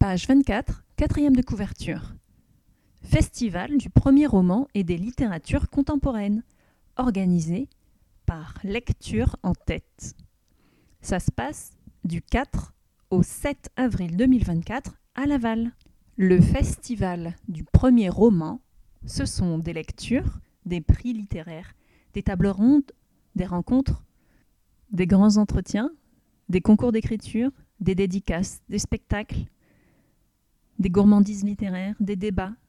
Page 24, quatrième de couverture. Festival du premier roman et des littératures contemporaines, organisé par Lecture en tête. Ça se passe du 4 au 7 avril 2024 à Laval. Le festival du premier roman, ce sont des lectures, des prix littéraires, des tables rondes, des rencontres, des grands entretiens, des concours d'écriture, des dédicaces, des spectacles, des gourmandises littéraires, des débats,